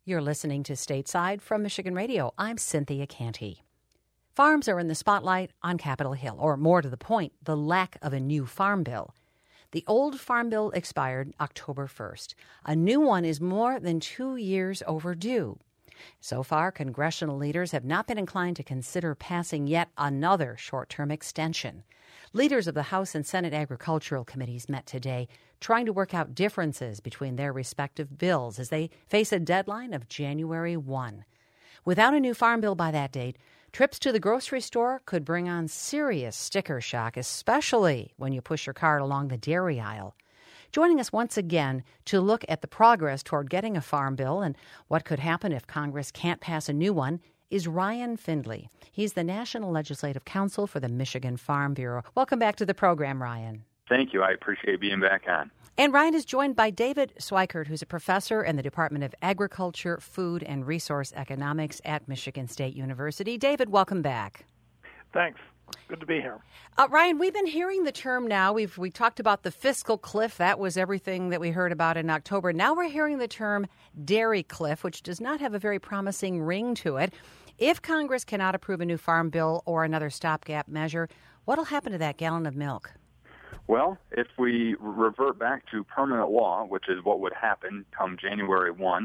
You're listening to Stateside from Michigan Radio. I'm Cynthia Canty. Farms are in the spotlight on Capitol Hill, or more to the point, the lack of a new farm bill. The old farm bill expired October 1st. A new one is more than 2 years overdue. So far, congressional leaders have not been inclined to consider passing yet another short-term extension. Leaders of the House and Senate Agricultural Committees met today, trying to work out differences between their respective bills as they face a deadline of January 1. Without a new farm bill by that date, trips to the grocery store could bring on serious sticker shock, especially when you push your cart along the dairy aisle. Joining us once again to look at the progress toward getting a farm bill and what could happen if Congress can't pass a new one is Ryan Findley. He's the National Legislative Counsel for the Michigan Farm Bureau. Welcome back to the program, Ryan. Thank you. I appreciate being back on. And Ryan is joined by David Schweikert, who's a professor in the Department of Agriculture, Food, and Resource Economics at Michigan State University. David, welcome back. Thanks. Good to be here. Ryan, we've been hearing the term now. We talked about the fiscal cliff. That was everything that we heard about in October. Now we're hearing the term dairy cliff, which does not have a very promising ring to it. If Congress cannot approve a new farm bill or another stopgap measure, what will happen to that gallon of milk? Well, if we revert back to permanent law, which is what would happen come January 1,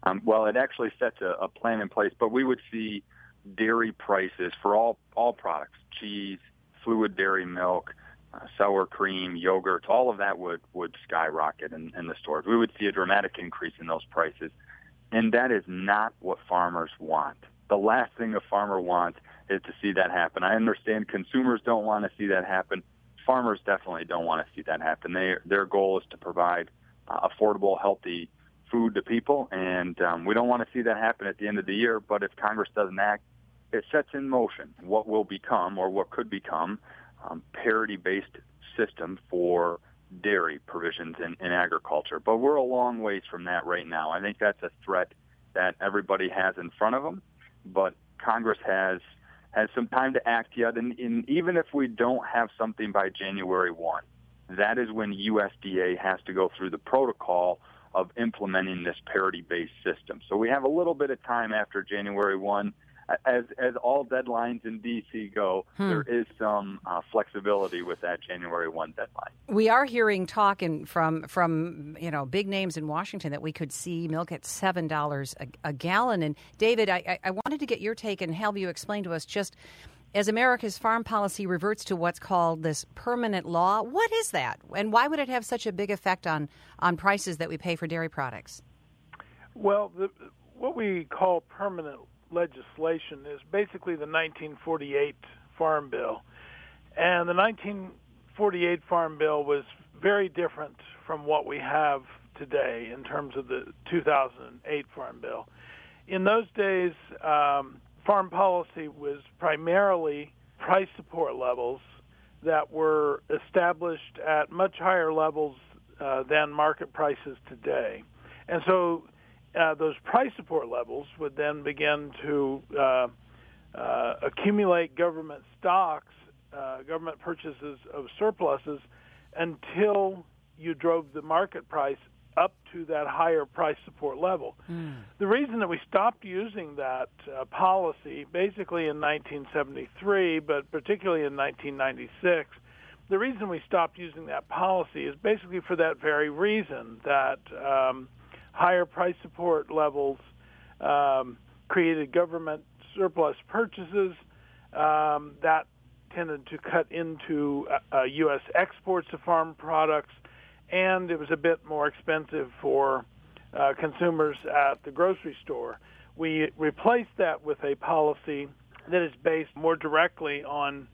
it actually sets a plan in place, but we would see dairy prices for all products, cheese, fluid dairy milk, sour cream, yogurt, all of that would skyrocket in the stores. We would see a dramatic increase in those prices, and that is not what farmers want. The last thing a farmer wants is to see that happen. I understand consumers don't want to see that happen. Farmers definitely don't want to see that happen. Their goal is to provide affordable, healthy food to people, and we don't want to see that happen at the end of the year. But if Congress doesn't act, it sets in motion what will become, or what could become, parity-based system for dairy provisions in agriculture. But we're a long ways from that right now. I think that's a threat that everybody has in front of them, but Congress has some time to act yet. And even if we don't have something by January 1, that is when USDA has to go through the protocol of implementing this parity-based system. So we have a little bit of time after January 1. As all deadlines in D.C. go, there is some flexibility with that January 1 deadline. We are hearing talk from big names in Washington that we could see milk at $7 a gallon. And David, I wanted to get your take and have you explain to us, just as America's farm policy reverts to what's called this permanent law, what is that? And why would it have such a big effect on prices that we pay for dairy products? Well, what we call permanent legislation is basically the 1948 Farm Bill. And the 1948 Farm Bill was very different from what we have today in terms of the 2008 Farm Bill. In those days, farm policy was primarily price support levels that were established at much higher levels than market prices today. And so those price support levels would then begin to accumulate government stocks, government purchases of surpluses, until you drove the market price up to that higher price support level. The reason that we stopped using that policy, basically in 1973, but particularly in 1996, the reason we stopped using that policy is basically for that very reason, that higher price support levels created government surplus purchases that tended to cut into U.S. exports of farm products, and it was a bit more expensive for consumers at the grocery store. We replaced that with a policy that is based more directly on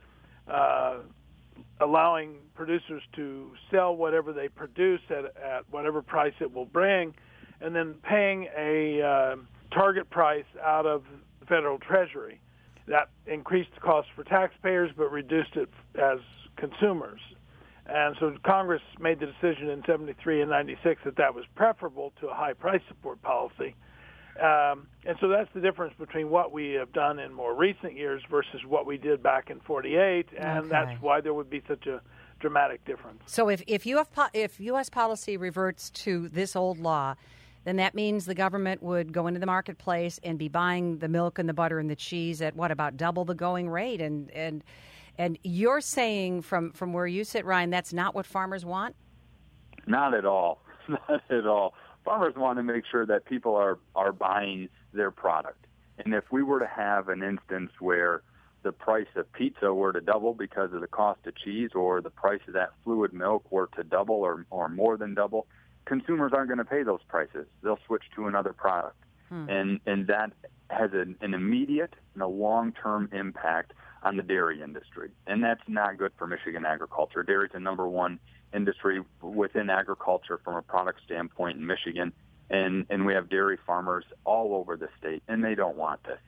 allowing producers to sell whatever they produce at whatever price it will bring, and then paying a target price out of the federal treasury. That increased the cost for taxpayers but reduced it as consumers. And so Congress made the decision in 73 and 96 that was preferable to a high price support policy. And so that's the difference between what we have done in more recent years versus what we did back in 48, and that's why there would be such a dramatic difference. So if U.S. policy reverts to this old law, then that means the government would go into the marketplace and be buying the milk and the butter and the cheese at about double the going rate. And you're saying from where you sit, Ryan, that's not what farmers want? Not at all. Not at all. Farmers want to make sure that people are buying their product. And if we were to have an instance where the price of pizza were to double because of the cost of cheese, or the price of that fluid milk were to double or more than double, consumers aren't going to pay those prices. They'll switch to another product. And that has an immediate and a long-term impact on the dairy industry. And that's not good for Michigan agriculture. Dairy is the number one industry within agriculture from a product standpoint in Michigan. And we have dairy farmers all over the state, and they don't want this.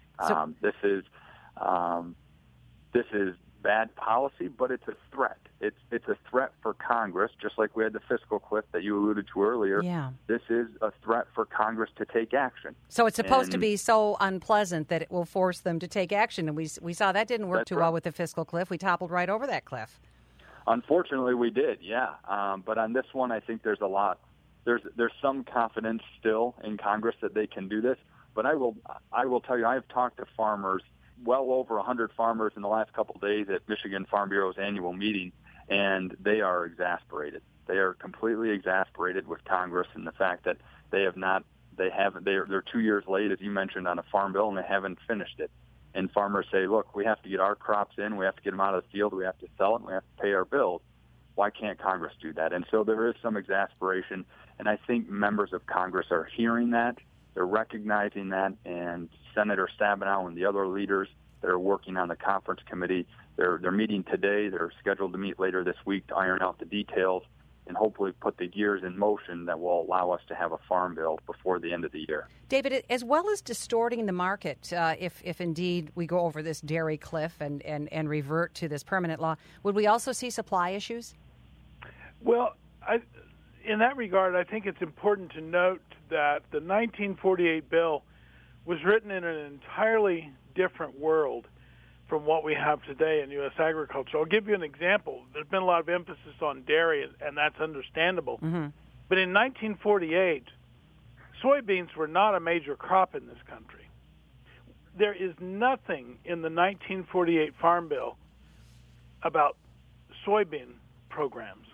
This is bad policy, but it's a threat. It's a threat for Congress, just like we had the fiscal cliff that you alluded to earlier. Yeah. This is a threat for Congress to take action. So it's supposed to be so unpleasant that it will force them to take action. And we saw that didn't work too well with the fiscal cliff. We toppled right over that cliff. Unfortunately, we did, yeah. But on this one, I think there's a lot. There's some confidence still in Congress that they can do this. But I will tell you, I've talked to farmers, well over 100 farmers in the last couple of days at Michigan Farm Bureau's annual meeting, and they are exasperated. They are completely exasperated with Congress and the fact that they're 2 years late, as you mentioned, on a farm bill, and they haven't finished it. And farmers say, look, we have to get our crops in, we have to get them out of the field, we have to sell it, and we have to pay our bills. Why can't Congress do that? And so there is some exasperation, and I think members of Congress are hearing that. They're recognizing that, and Senator Stabenow and the other leaders that are working on the conference committee, they're meeting today. They're scheduled to meet later this week to iron out the details and hopefully put the gears in motion that will allow us to have a farm bill before the end of the year. David, as well as distorting the market, if indeed we go over this dairy cliff and revert to this permanent law, would we also see supply issues? Well, in that regard, I think it's important to note that the 1948 bill was written in an entirely different world from what we have today in U.S. agriculture. I'll give you an example. There's been a lot of emphasis on dairy, and that's understandable. Mm-hmm. But in 1948, soybeans were not a major crop in this country. There is nothing in the 1948 Farm Bill about soybean programs.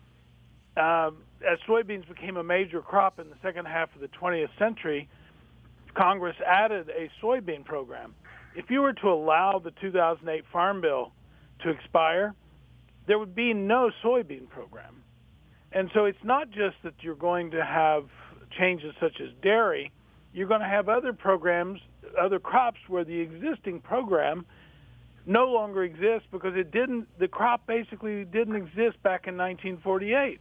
As soybeans became a major crop in the second half of the 20th century, Congress added a soybean program. If you were to allow the 2008 Farm Bill to expire, there would be no soybean program. And so it's not just that you're going to have changes such as dairy, you're going to have other programs, other crops where the existing program no longer exists because the crop basically didn't exist back in 1948.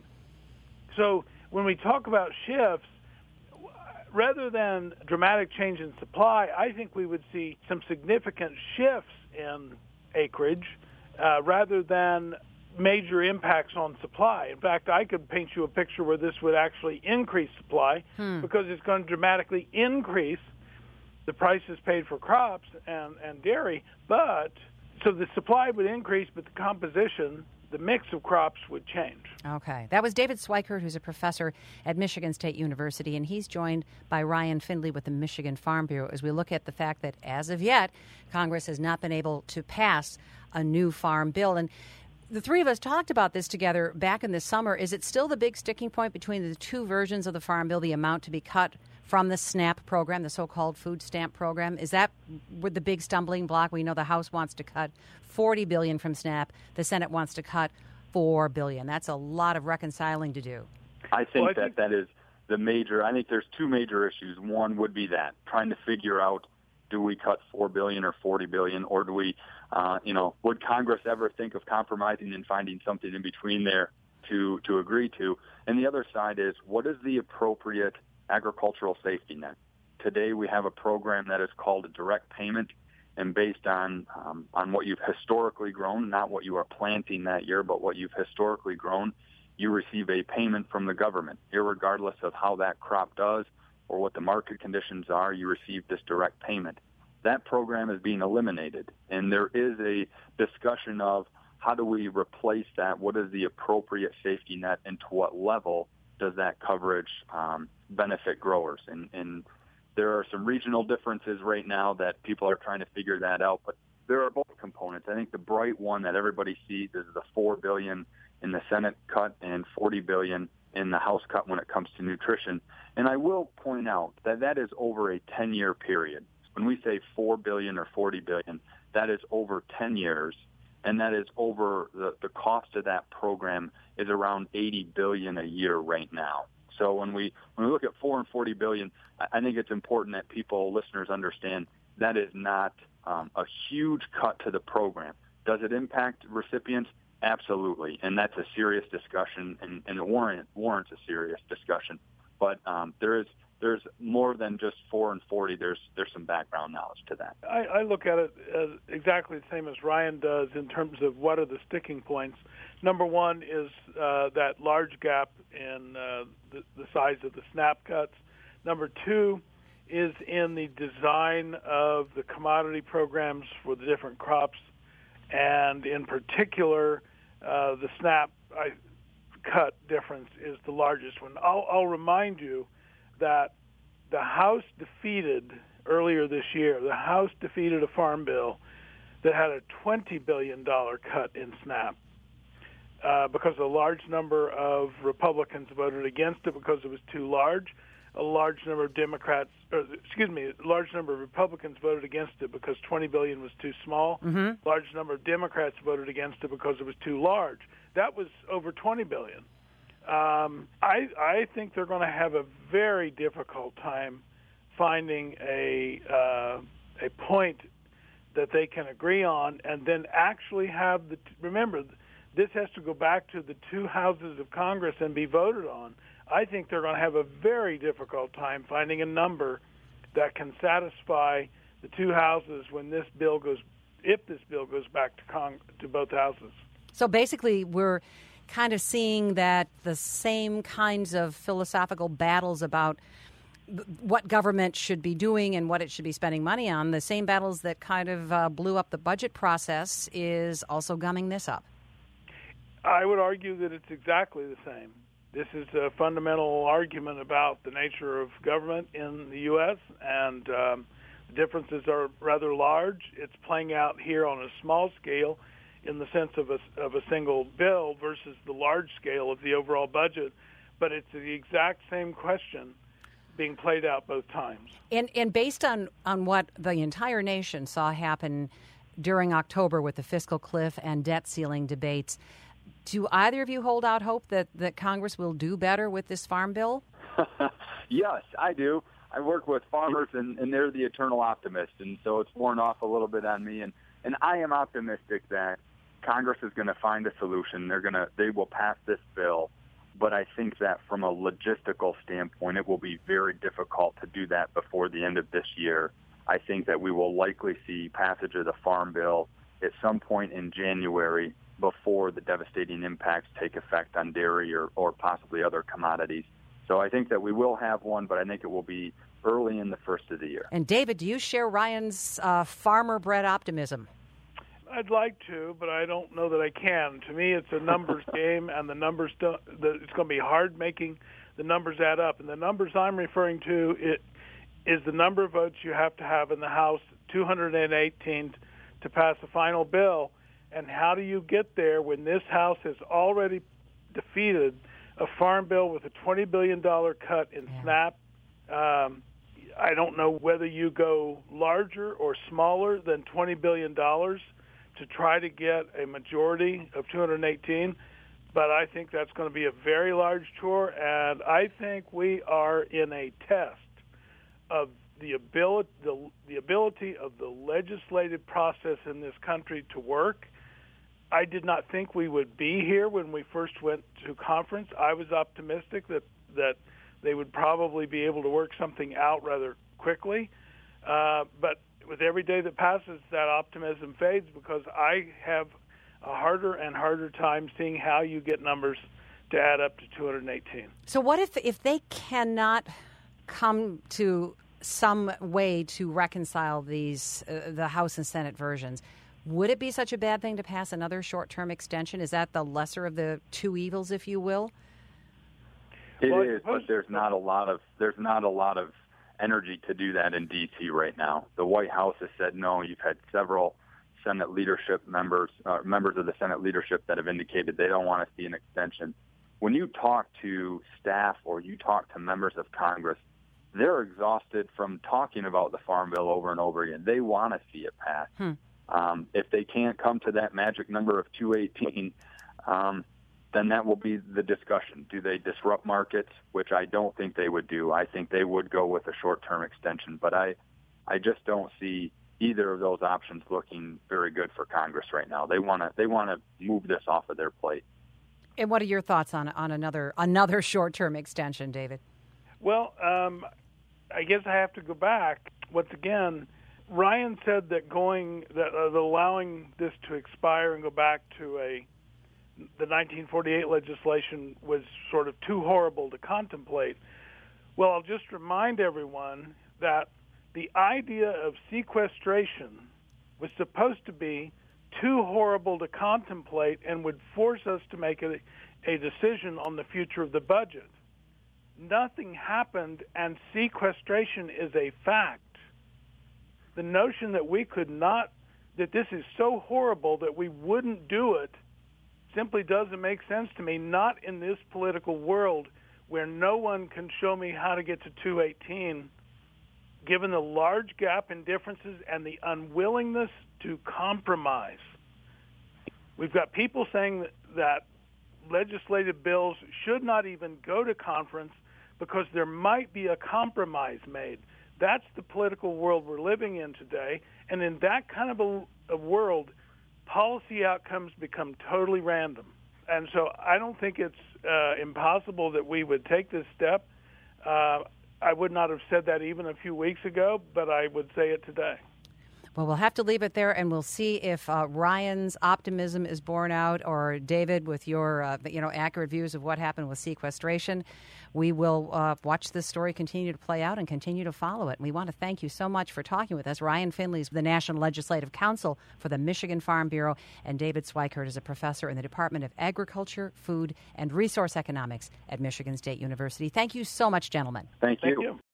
So when we talk about shifts, rather than dramatic change in supply, I think we would see some significant shifts in acreage rather than major impacts on supply. In fact, I could paint you a picture where this would actually increase supply because it's going to dramatically increase the prices paid for crops and dairy. So the supply would increase, but the composition, the mix of crops would change. Okay. That was David Swikert, who's a professor at Michigan State University, and he's joined by Ryan Findley with the Michigan Farm Bureau as we look at the fact that, as of yet, Congress has not been able to pass a new farm bill. And the three of us talked about this together back in the summer. Is it still the big sticking point between the two versions of the farm bill, the amount to be cut from the SNAP program, the so-called food stamp program? Is that the big stumbling block? We know the House wants to cut $40 billion from SNAP. The Senate wants to cut $4 billion. That's a lot of reconciling to do. I think that is the major. I think there's two major issues. One would be that, trying to figure out, do we cut $4 billion or $40 billion, or do we, would Congress ever think of compromising and finding something in between there to agree to? And the other side is, what is the appropriate agricultural safety net? Today we have a program that is called a direct payment, and based on what you've historically grown, not what you are planting that year, but what you've historically grown, you receive a payment from the government. Irregardless of how that crop does or what the market conditions are, you receive this direct payment. That program is being eliminated, and there is a discussion of how do we replace that? What is the appropriate safety net, and to what level does that coverage benefit growers. And there are some regional differences right now that people are trying to figure that out, but there are both components. I think the bright one that everybody sees is the $4 billion in the Senate cut and $40 billion in the House cut when it comes to nutrition. And I will point out that that is over a 10-year period. When we say $4 billion or $40 billion, that is over 10 years, and that is over the cost of that program is around $80 billion a year right now. So when we look at $4 and $40 billion, I think it's important that listeners understand that is not a huge cut to the program. Does it impact recipients? Absolutely, and that's a serious discussion, and it warrants a serious discussion. But there's more than just 4 and 40. There's some background knowledge to that. I look at it as exactly the same as Ryan does in terms of what are the sticking points. Number one is that large gap in the size of the SNAP cuts. Number two is in the design of the commodity programs for the different crops, and in particular, the SNAP cut difference is the largest one. I'll remind you that the House defeated earlier this year, the House defeated a farm bill that had a $20 billion cut in SNAP because a large number of Republicans voted against it because it was too large. A large number of large number of Republicans voted against it because $20 billion was too small. Mm-hmm. Large number of Democrats voted against it because it was too large. That was over $20 billion. I think they're going to have a very difficult time finding a point that they can agree on, and then actually have remember, this has to go back to the two houses of Congress and be voted on. I think they're going to have a very difficult time finding a number that can satisfy the two houses when if this bill goes back to both houses. So basically, we're kind of seeing that the same kinds of philosophical battles about what government should be doing and what it should be spending money on, the same battles that kind of blew up the budget process is also gumming this up. I would argue that it's exactly the same. This is a fundamental argument about the nature of government in the U.S., and the differences are rather large. It's playing out here on a small scale in the sense of a single bill versus the large scale of the overall budget, but it's the exact same question being played out both times. And based on what the entire nation saw happen during October with the fiscal cliff and debt ceiling debates, do either of you hold out hope that Congress will do better with this farm bill? Yes, I do. I work with farmers, and they're the eternal optimist, and so it's worn off a little bit on me. And I am optimistic that Congress is going to find a solution. They will pass this bill, but I think that from a logistical standpoint, it will be very difficult to do that before the end of this year. I think that we will likely see passage of the farm bill at some point in January before the devastating impacts take effect on dairy or possibly other commodities. So I think that we will have one, but I think it will be early in the first of the year. And David, do you share Ryan's farmer-bred optimism? I'd like to, but I don't know that I can. To me, it's a numbers game, and the numbers it's going to be hard making the numbers add up. And the numbers I'm referring to is the number of votes you have to have in the House, 218, to pass a final bill. And how do you get there when this House has already defeated a farm bill with a $20 billion cut in SNAP? I don't know whether you go larger or smaller than $20 billion to try to get a majority of 218, but I think that's going to be a very large chore, and I think we are in a test of the ability of the legislative process in this country to work. I did not think we would be here when we first went to conference. I was optimistic that they would probably be able to work something out rather quickly. But with every day that passes, that optimism fades because I have a harder and harder time seeing how you get numbers to add up to 218. So what if they cannot come to some way to reconcile these, the House and Senate versions? Would it be such a bad thing to pass another short-term extension? Is that the lesser of the two evils, if you will? It is, but there's not a lot of energy to do that in D.C. right now. The White House has said no. You've had several Senate leadership members of the Senate leadership that have indicated they don't want to see an extension. When you talk to staff or you talk to members of Congress, they're exhausted from talking about the Farm Bill over and over again. They want to see it pass. If they can't come to that magic number of 218, then that will be the discussion. Do they disrupt markets, which I don't think they would do. I think they would go with a short-term extension, but I just don't see either of those options looking very good for Congress right now. They want to move this off of their plate. And what are your thoughts on another short-term extension, David? Well, I guess I have to go back. Once again, Ryan said that allowing this to expire and go back to the 1948 legislation was sort of too horrible to contemplate. Well, I'll just remind everyone that the idea of sequestration was supposed to be too horrible to contemplate and would force us to make a decision on the future of the budget. Nothing happened, and sequestration is a fact. The notion that that this is so horrible that we wouldn't do it simply doesn't make sense to me, not in this political world where no one can show me how to get to 218, given the large gap in differences and the unwillingness to compromise. We've got people saying that legislative bills should not even go to conference because there might be a compromise made. That's the political world we're living in today, and in that kind of a world, policy outcomes become totally random. And so I don't think it's impossible that we would take this step. I would not have said that even a few weeks ago, but I would say it today. Well, we'll have to leave it there, and we'll see if Ryan's optimism is borne out, or David, with your accurate views of what happened with sequestration. We will watch this story continue to play out and continue to follow it. And we want to thank you so much for talking with us. Ryan Finley is the National Legislative Counsel for the Michigan Farm Bureau, and David Swikert is a professor in the Department of Agriculture, Food, and Resource Economics at Michigan State University. Thank you so much, gentlemen. Thank you.